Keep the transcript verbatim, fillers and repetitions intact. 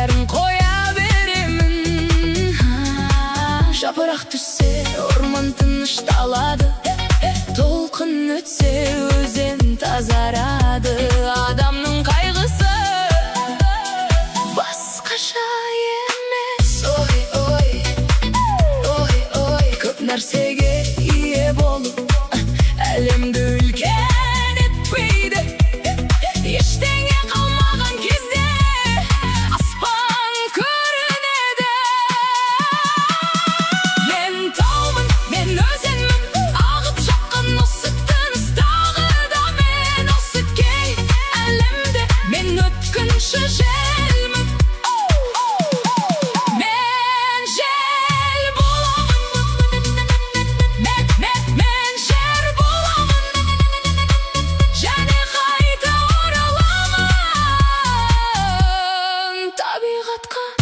бәрін қоя беремін. Жапырақ түссе, орман тынышталады, толқын өтсе, өзен тазарады. Адамның қайғысы басқаша емес. Ой, ой, ой, ой, көп нәрсеге ие болу әлемді үлкен етпейді. Ештеңе қалмаған кезде аспан көрінеді. Мен таумын, мен өзенмін, ағып шыққан осы тыныстағы да мен осы кей әлемде. Мен өткінші желмін, мен жел боламын, мен, мен, мен жер боламын, және қайта ораламын табиғатқа.